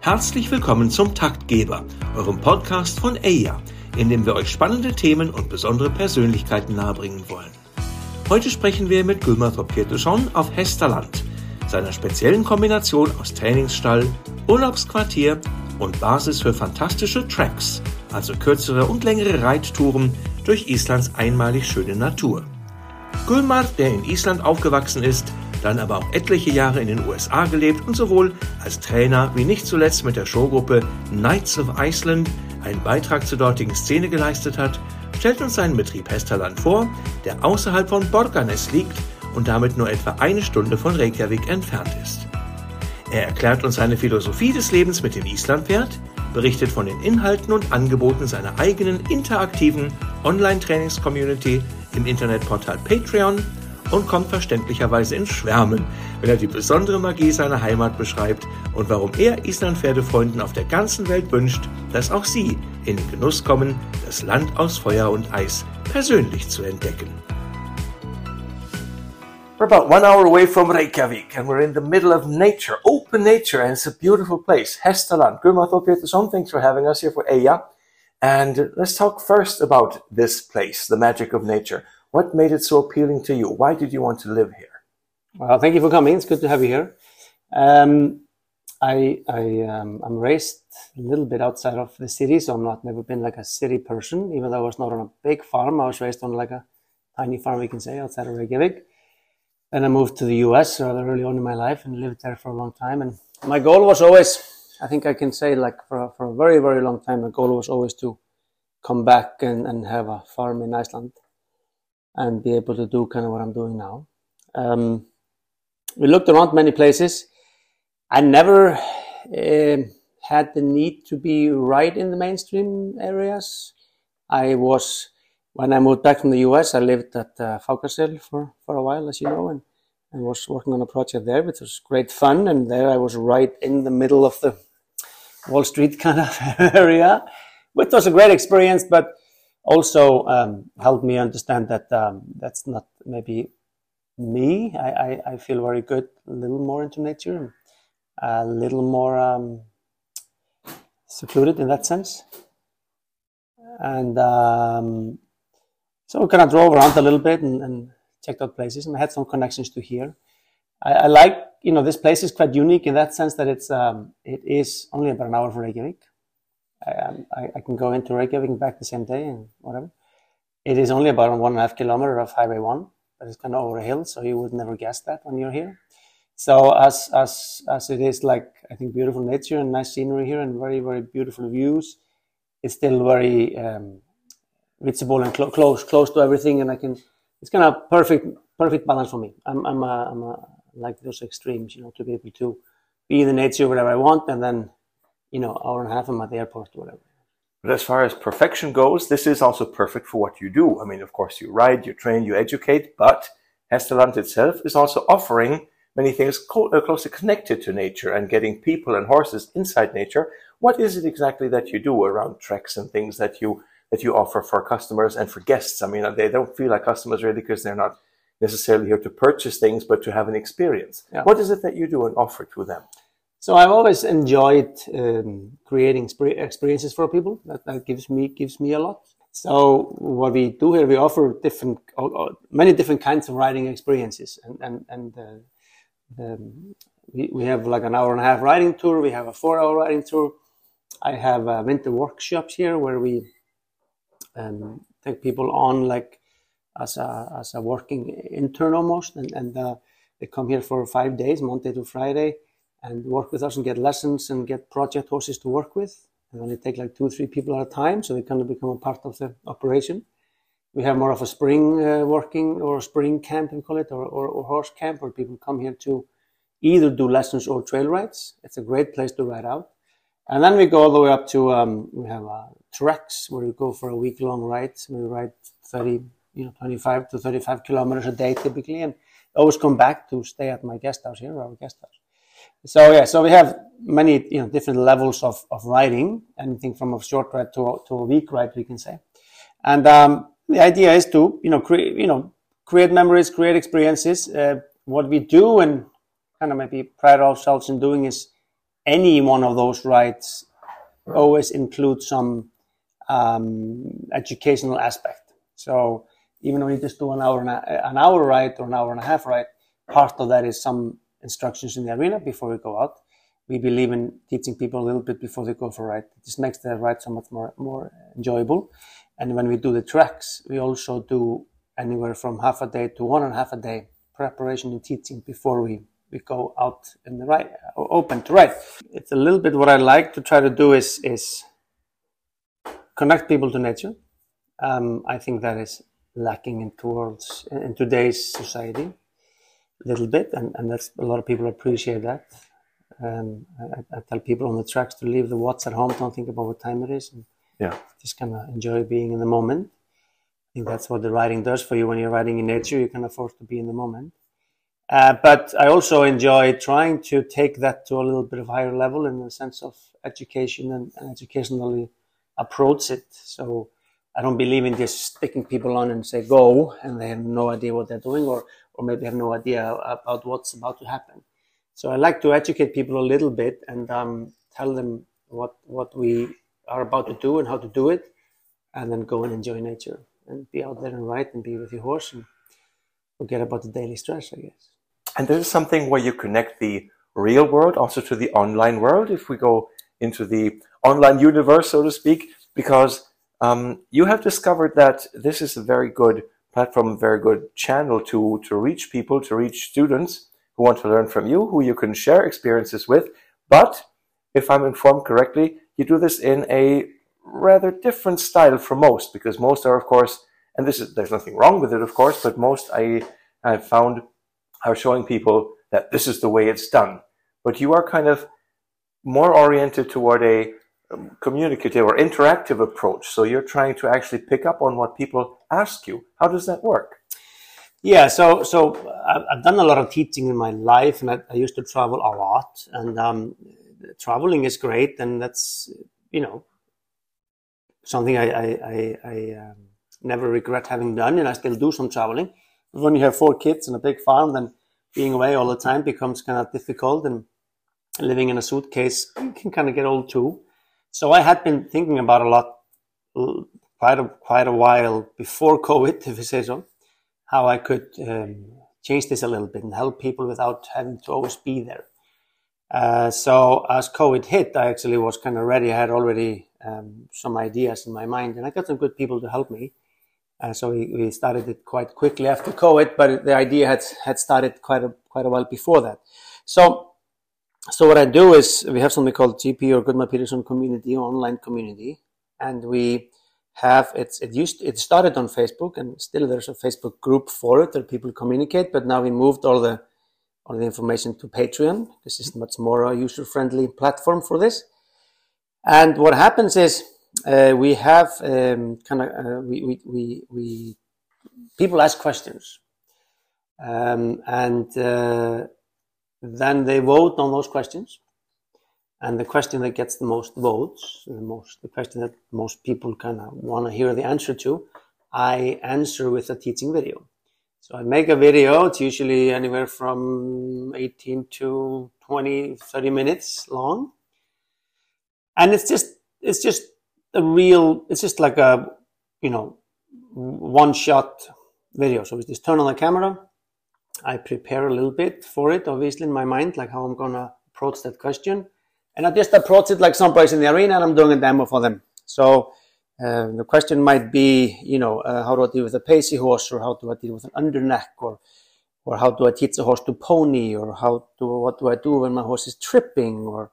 Herzlich willkommen zum Taktgeber, eurem Podcast von EIA, in dem wir euch spannende Themen und besondere Persönlichkeiten nahebringen wollen. Heute sprechen wir mit Gulmarthop Peterson auf Hästerland, seiner speziellen Kombination aus Trainingsstall, Urlaubsquartier und Basis für fantastische Tracks, also kürzere und längere Reittouren durch Islands einmalig schöne Natur. Gulmar, der in Island aufgewachsen ist, dann aber auch etliche Jahre in den USA gelebt und sowohl als Trainer wie nicht zuletzt mit der Showgruppe Knights of Iceland einen Beitrag zur dortigen Szene geleistet hat, stellt uns seinen Betrieb Hästerland vor, der außerhalb von Borgarnes liegt und damit nur etwa eine Stunde von Reykjavik entfernt ist. Er erklärt uns seine Philosophie des Lebens mit dem Islandpferd, berichtet von den Inhalten und Angeboten seiner eigenen interaktiven Online-Trainings-Community im Internetportal Patreon und kommt verständlicherweise ins Schwärmen, wenn er die besondere Magie seiner Heimat beschreibt und warum er Island-Pferdefreunden auf der ganzen Welt wünscht, dass auch sie in den Genuss kommen, das Land aus Feuer und Eis persönlich zu entdecken. We're about 1 hour away from Reykjavik and we're in the middle of nature, open nature, and it's a beautiful place, Hästerland. Gulmarthop Peterson, thanks for having us here for EIA. And let's talk first about this place, the magic of nature. What made it so appealing to you? Why did you want to live here? Well, thank you for coming. It's good to have you here. I'm raised a little bit outside of the city, so never been like a city person. Even though I was not on a big farm, I was raised on like a tiny farm, we can say, outside of Reykjavik. Then I moved to the US rather early on in my life and lived there for a long time. And my goal was always, I think I can say like for a very, very long time, my goal was always to come back and have a farm in Iceland and be able to do kind of what I'm doing now. We looked around many places. I never had the need to be right in the mainstream areas. When I moved back from the US, I lived at Fákassel for a while, as you know, and was working on a project there, which was great fun. And there I was right in the middle of the Wall Street kind of area, which was a great experience, but also helped me understand that that's not maybe me. I feel very good, a little more into nature, a little more secluded in that sense. And so I kind of drove around a little bit and checked out places, and I had some connections to here. I like, this place is quite unique in that sense that it is only about an hour from Reykjavik. I can go into Reykjavik and back the same day and whatever. It is only about 1.5 kilometers of Highway 1, but it's kind of over a hill, so you would never guess that when you're here. So as it is like, I think, beautiful nature and nice scenery here and very, very beautiful views, it's still very reachable and close to everything, and it's kind of perfect balance for me. I'm like those extremes, to be able to be in the nature wherever I want, and then, hour and a half I'm at the airport or whatever. But as far as perfection goes, this is also perfect for what you do. I mean, of course, you ride, you train, you educate, but Hästerland itself is also offering many things closely connected to nature and getting people and horses inside nature. What is it exactly that you do around treks and things that you offer for customers and for guests? I mean, they don't feel like customers really because they're not necessarily here to purchase things, but to have an experience. Yeah. What is it that you do and offer to them? So I've always enjoyed creating experiences for people. That gives me a lot. So what we do here, we offer many different kinds of riding experiences, and we have like an hour and a half riding tour. We have a 4-hour riding tour. I have winter workshops here where we take people on like as a working intern almost, and they come here for 5 days, Monday to Friday, and work with us and get lessons and get project horses to work with. And only take like 2 or 3 people at a time, so they kind of become a part of the operation. We have more of a spring working or spring camp, we call it, or horse camp, where people come here to either do lessons or trail rides. It's a great place to ride out. And then we go all the way up to, we have treks where we go for a week-long ride. We ride 25 to 35 kilometers a day typically, and always come back to stay at my guest house here, or our guest house. So we have many different levels of riding, anything from a short ride to a week ride, we can say. And the idea is to create memories, create experiences. What we do and kind of maybe pride ourselves in doing is any one of those rides always include some educational aspect. So even when you just do an hour ride or an hour and a half ride, part of that is some instructions in the arena before we go out. We believe in teaching people a little bit before they go for a ride. It just makes the ride so much more enjoyable. And when we do the tracks, we also do anywhere from half a day to 1.5 a day preparation and teaching before we go out in the ride, or open to ride. It's a little bit what I like to try to do is connect people to nature. I think that is lacking in today's society a little bit, and that's a lot of people appreciate that. I tell people on the tracks to leave the watch at home, don't think about what time it is, and just kind of enjoy being in the moment. I think that's what the riding does for you. When you're riding in nature, you can afford to be in the moment. But I also enjoy trying to take that to a little bit of higher level in the sense of education and educationally approach it. So I don't believe in just sticking people on and say go, and they have no idea what they're doing, or maybe have no idea about what's about to happen. So I like to educate people a little bit and tell them what we are about to do and how to do it, and then go and enjoy nature and be out there and ride and be with your horse and forget about the daily stress, I guess. And this is something where you connect the real world also to the online world, if we go into the online universe, so to speak, because you have discovered that this is a very good platform, a very good channel to reach people, to reach students who want to learn from you, who you can share experiences with. But if I'm informed correctly, you do this in a rather different style from most, because most are, of course, and there's nothing wrong with it, of course, but most I've found are showing people that this is the way it's done. But you are kind of more oriented toward a communicative or interactive approach. So you're trying to actually pick up on what people ask you. How does that work? Yeah, so I've done a lot of teaching in my life, and I used to travel a lot, and traveling is great, and that's, something I never regret having done, and I still do some traveling. But when you have 4 kids and a big farm, then being away all the time becomes kind of difficult, and living in a suitcase can kind of get old too. So I had been thinking about a lot, quite a while before COVID, if you say so, how I could change this a little bit and help people without having to always be there. So as COVID hit, I actually was kind of ready. I had already some ideas in my mind, and I got some good people to help me. So we started it quite quickly after COVID, but the idea had started quite a while before that. So what I do is we have something called GP, or Gudmar Petersson Community, online community, and we have it started on Facebook, and still there's a Facebook group for it that people communicate. But now we moved all the information to Patreon. This is much more user-friendly platform for this. And what happens is we have people ask questions, and then they vote on those questions. And the question that gets the most votes, the question that most people kind of want to hear the answer to, I answer with a teaching video. So I make a video. It's usually anywhere from 18 to 20, 30 minutes long. And it's just like a, one-shot video. So we just turn on the camera. I prepare a little bit for it, obviously, in my mind, like how I'm going to approach that question. And I just approach it like somebody's in the arena and I'm doing a demo for them. So the question might be, how do I deal with a pacey horse, or how do I deal with an underneck, or how do I teach a horse to pony, or what do I do when my horse is tripping, or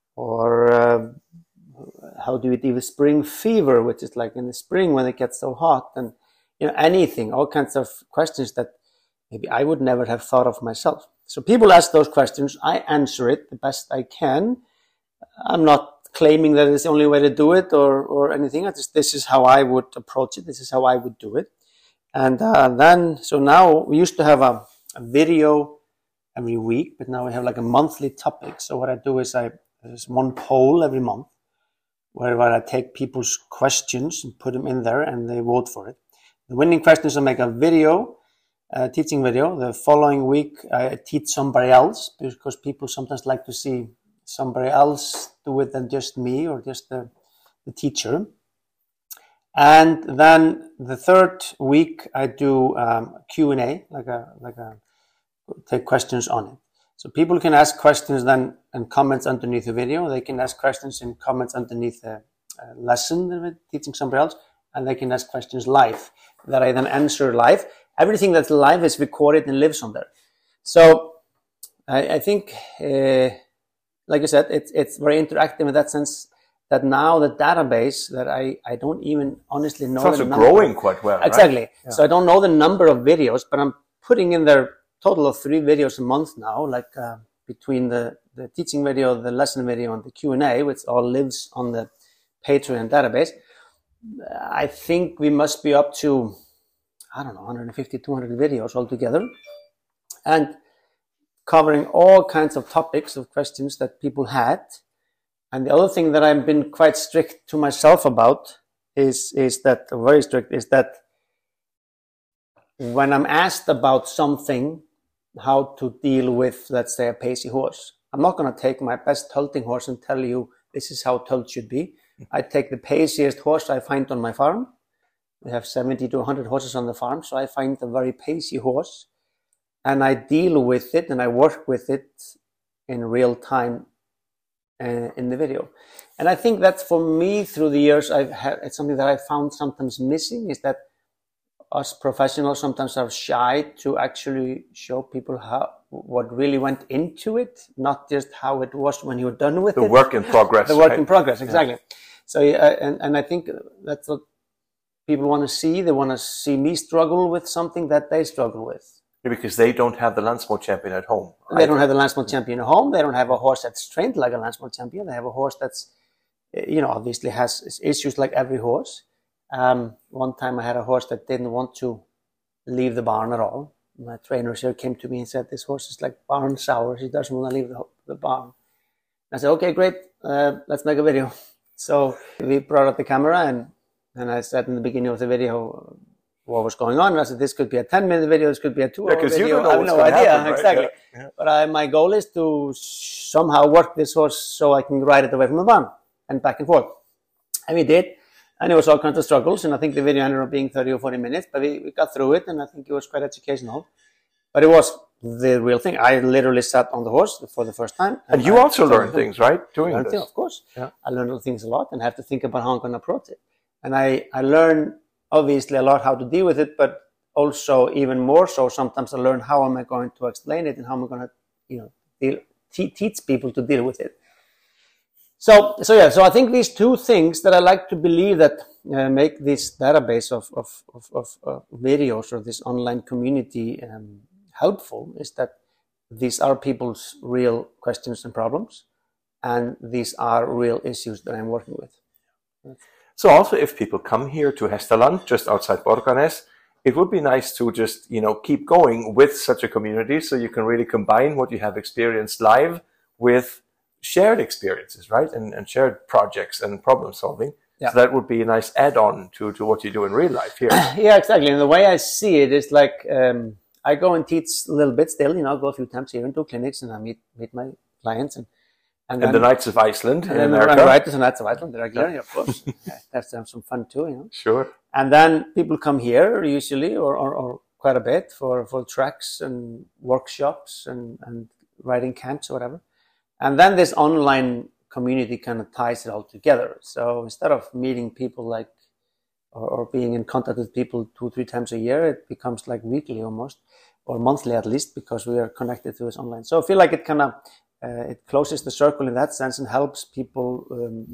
how do we deal with spring fever, which is like in the spring when it gets so hot, and anything, all kinds of questions that maybe I would never have thought of myself. So people ask those questions. I answer it the best I can. I'm not claiming that it's the only way to do it or anything. This is how I would approach it. This is how I would do it. And so now we used to have a video every week, but now we have like a monthly topic. So what I do is there's one poll every month where I take people's questions and put them in there, and they vote for it. The winning questions, I make a video, teaching video. The following week, I teach somebody else, because people sometimes like to see somebody else do it than just me or just the teacher. And then the third week I do Q&A, like a take questions on it. So people can ask questions then and comments underneath the video. They can ask questions and comments underneath the lesson that we're teaching somebody else, and they can ask questions live that I then answer live. Everything that's live is recorded and lives on there. So I think, like I said, it's very interactive in that sense. That now the database that I don't even honestly know. It's also growing quite well. Exactly. Right? Yeah. So I don't know the number of videos, but I'm putting in there total of 3 videos a month now, like between the teaching video, the lesson video, and the Q&A, which all lives on the Patreon database. I think we must be up to, 150, 200 videos altogether, and covering all kinds of topics of questions that people had. And the other thing that I've been quite strict to myself about is that when I'm asked about something, how to deal with, let's say, a pacey horse, I'm not going to take my best tolting horse and tell you this is how tolt should be. I take the paciest horse I find on my farm. We have 70 to 100 horses on the farm, so I find a very pacey horse, and I deal with it and I work with it in real time in the video. And I think that for me, through the years, it's something that I found sometimes missing, is that us professionals sometimes are shy to actually show people what really went into it, not just how it was when you were done with it. The work in progress. The work in progress, exactly. Yeah. So, and I think that's what people want to see. They want to see me struggle with something that they struggle with. Yeah, because they don't have the Landsmål champion at home. Right? They don't have the Landsmål champion at home. They don't have a horse that's trained like a Landsmål champion. They have a horse that's, obviously has issues like every horse. One time I had a horse that didn't want to leave the barn at all. My trainers here came to me and said, this horse is like barn sour. He doesn't want to leave the barn. I said, okay, great. Let's make a video. So we brought out the camera and I said in the beginning of the video what was going on. And I said, this could be a 10-minute video. This could be a 2-hour video. You don't know I have no idea. Happen, right? Exactly. Yeah. But my goal is to somehow work this horse so I can ride it away from the barn and back and forth. And we did. And it was all kinds of struggles, and I think the video ended up being 30 or 40 minutes, but we got through it, and I think it was quite educational. But it was the real thing. I literally sat on the horse for the first time. And you also learn things, right? Doing this. Of course. Yeah. I learn things a lot and have to think about how I'm going to approach it. And I learn, obviously, a lot how to deal with it, but also even more so, sometimes I learn how am I going to explain it and how am I going to teach people to deal with it. So I think these 2 things that I like to believe that make this database of videos or this online community helpful is that these are people's real questions and problems, and these are real issues that I'm working with. So also, if people come here to Hestaland, just outside Borgarnes, it would be nice to just keep going with such a community, so you can really combine what you have experienced live with shared experiences, right? And shared projects and problem solving. Yeah. So that would be a nice add-on to what you do in real life here. Yeah, exactly. And the way I see it is like, I go and teach a little bit still, go a few times here and do clinics, and I meet my clients. And then, the Knights of Iceland in America. Right, the Knights of Iceland, regularly, of course. That's some fun too, Sure. And then people come here usually, or quite a bit, for tracks and workshops and riding camps or whatever. And then this online community kind of ties it all together. So instead of meeting people or being in contact with people 2-3 times a year, it becomes like weekly almost, or monthly at least, because we are connected to this online. So I feel like it kind of, it closes the circle in that sense and helps people,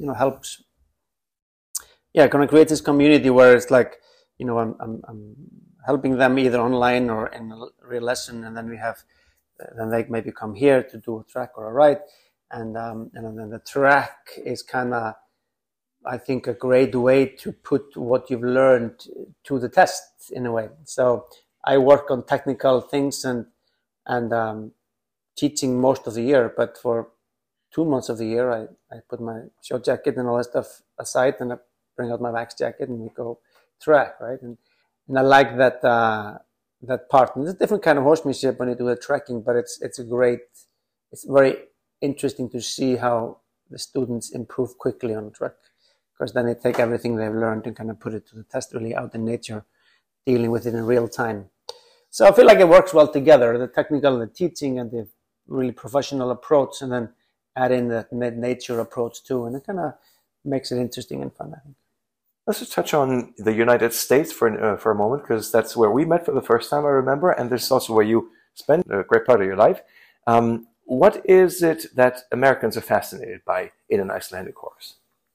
kind of create this community where it's like, I'm helping them either online or in a real lesson, and then then they maybe come here to do a track or a ride, and then the track is kind of, I think, a great way to put what you've learned to the test in a way. So I work on technical things and teaching most of the year, but for 2 months of the year, I put my show jacket and all that stuff aside, and I bring out my wax jacket and we go track, right? And I like that part. And it's a different kind of horsemanship when you do the tracking, but it's very interesting to see how the students improve quickly on the track, because then they take everything they've learned and kind of put it to the test really out in nature, dealing with it in real time. So I feel like it works well together, the technical, the teaching, and the really professional approach, and then add in the nature approach too, and it kind of makes it interesting and fun, I think. Let's just touch on the United States for a moment, because that's where we met for the first time, I remember, and this is also where you spent a great part of your life. What is it that Americans are fascinated by in an Icelandic horse?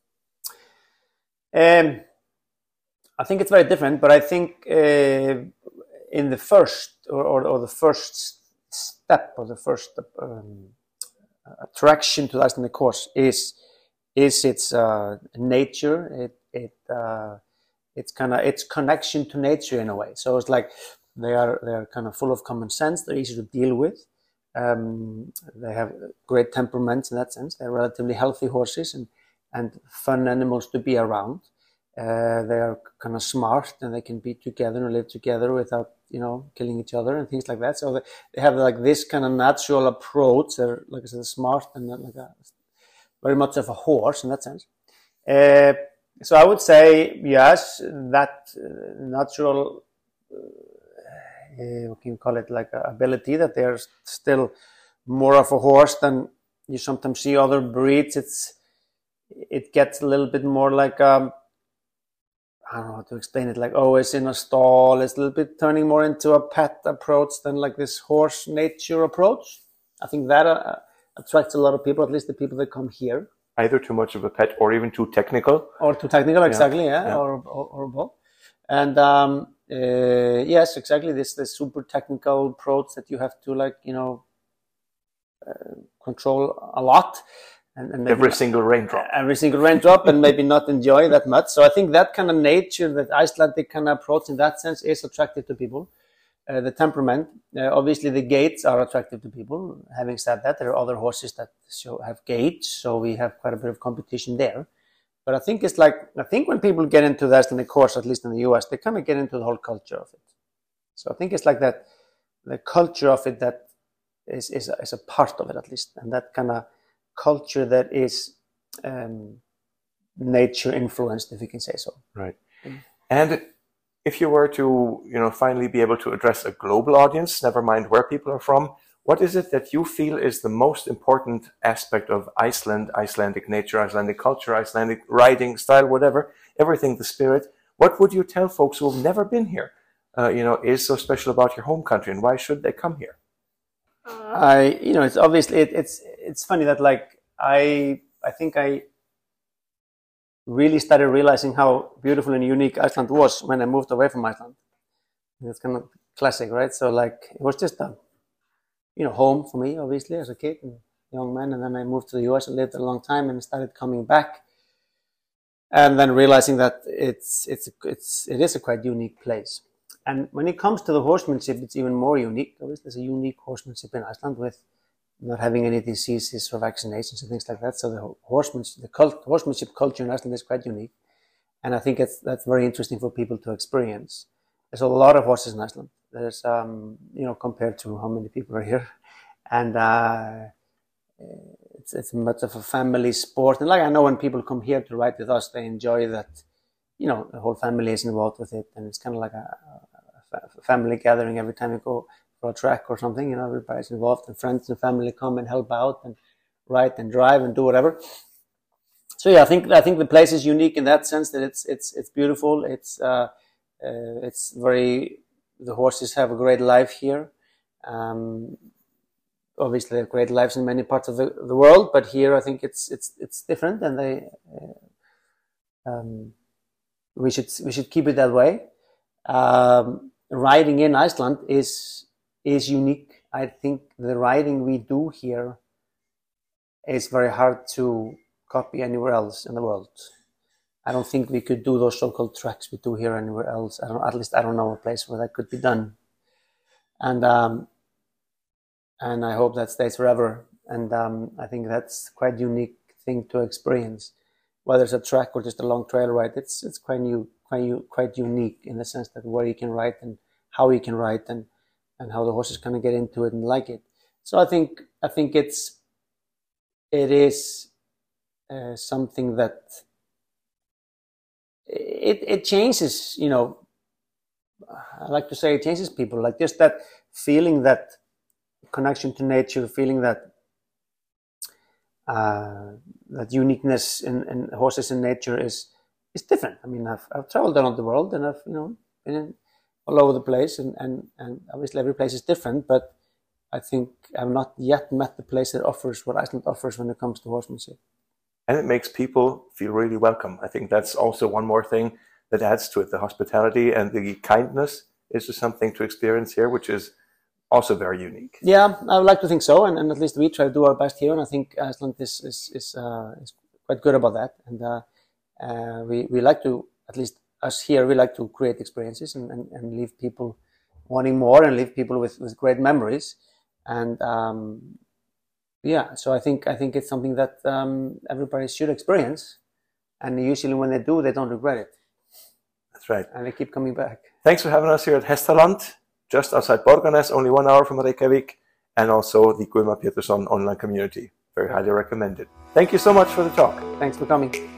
I think it's very different, but I think in the first or the first step or the first attraction to the Icelandic horse is its nature. It's kind of its connection to nature in a way. So it's like they are kind of full of common sense. They're easy to deal with. They have great temperaments in that sense. They're relatively healthy horses and fun animals to be around. They are kind of smart, and they can be together and live together without, killing each other and things like that. So they have like this kind of natural approach. They're, like I said, smart and very much of a horse in that sense. So I would say, yes, that natural, what can you call it, like ability that they're still more of a horse than you sometimes see other breeds. It gets a little bit more like, I don't know how to explain it, like always in a stall. It's a little bit turning more into a pet approach than like this horse nature approach. I think that attracts a lot of people, at least the people that come here. Either too much of a pet or even too technical. Or too technical, exactly, yeah. Or both. And yes, exactly, this super technical approach that you have to control a lot. And every single raindrop. And maybe not enjoy that much. So I think that kind of nature, that Icelandic kind of approach in that sense is attractive to people. The temperament, obviously the gaits are attractive to people. Having said that, there are other horses that have gaits, so we have quite a bit of competition there. But I think when people get into the Icelandic horse, at least in the US, they kind of get into the whole culture of it. So I think it's like that, the culture of it that is a part of it, at least, and that kind of culture that is nature influenced, if you can say so. Right. And if you were to, finally be able to address a global audience, never mind where people are from, what is it that you feel is the most important aspect of Iceland, Icelandic nature, Icelandic culture, Icelandic riding style, whatever, everything, the spirit? What would you tell folks who have never been here, is so special about your home country, and why should they come here? It's obviously, it's funny that I think I really started realizing how beautiful and unique Iceland was when I moved away from Iceland. It's kind of classic, right? So it was just a, home for me, obviously, as a kid and young man. And then I moved to the US and lived a long time and started coming back. And then realizing that it is a quite unique place. And when it comes to the horsemanship, it's even more unique. Obviously, there's a unique horsemanship in Iceland with not having any diseases or vaccinations and things like that. So the horsemanship culture in Iceland is quite unique. And I think that's very interesting for people to experience. There's a lot of horses in Iceland. There's, compared to how many people are here. And it's much of a family sport. And I know when people come here to ride with us, they enjoy that, the whole family is involved with it. And it's kind of like a family gathering every time you go for a track or something. Everybody's involved, and friends and family come and help out and ride and drive and do whatever. So yeah, I think the place is unique in that sense, that it's beautiful. It's the horses have a great life here. Obviously, they have great lives in many parts of the world, but here I think it's different, and we should keep it that way. Riding in Iceland is unique. I think the riding we do here is very hard to copy anywhere else in the world. I don't think we could do those so-called tracks we do here anywhere else. At least I don't know a place where that could be done. And I hope that stays forever. And I think that's quite a unique thing to experience. Whether it's a track or just a long trail ride, it's quite unique in the sense that where you can ride and how you can ride and how the horses kind of get into it and like it. So I think it's it is something that it changes, you know, I like to say it changes people, like just that feeling, that connection to nature, feeling that that uniqueness in horses in nature is different. I mean, I've traveled around the world, and I've, you know, been all over the place, and obviously every place is different, but I think I've not yet met the place that offers what Iceland offers when it comes to horsemanship. And it makes people feel really welcome. I think that's also one more thing that adds to it. The hospitality and the kindness is just something to experience here, which is also very unique. Yeah, I would like to think so, and at least we try to do our best here, and I think Iceland is quite good about that. And we like to, at least us here, we like to create experiences and leave people wanting more, and leave people with great memories. And yeah, so I think it's something that everybody should experience, and usually when they do, they don't regret it. That's right. And they keep coming back. Thanks for having us here at Hestaland, just outside Borgarnes, only 1 hour from Reykjavik, and also the Guðmar Pétursson online community. Very highly recommended. Thank you so much for the talk. Thanks for coming.